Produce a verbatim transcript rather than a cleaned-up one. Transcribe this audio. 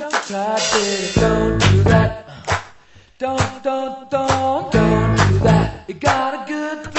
don't you try, baby, don't do that. Don't, don't, don't, don't do that. You got a good